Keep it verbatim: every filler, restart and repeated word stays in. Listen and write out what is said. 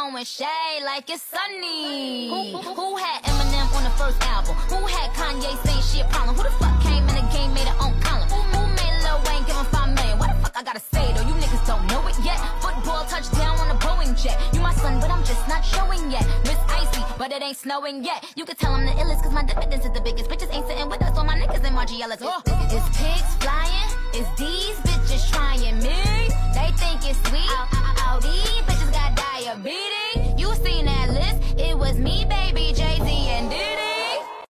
throwing shade like it's sunny. Who, who, who had Eminem on the first album? Who had Kanye saying she a problem? Who the fuck came in the game, made her own column? Who, who made Lil Wayne give him five million? What the fuck I gotta say though? You niggas don't know it yet. Football touchdown on a Boeing jet. You my son, but I'm just not showing yet. Miss Icy, but it ain't snowing yet. You can tell I'm the illest, cause my dividends is the biggest. Bitches ain't sitting with us, all my niggas in my G L S. Oh. It's pigs flying, it's these bitches trying.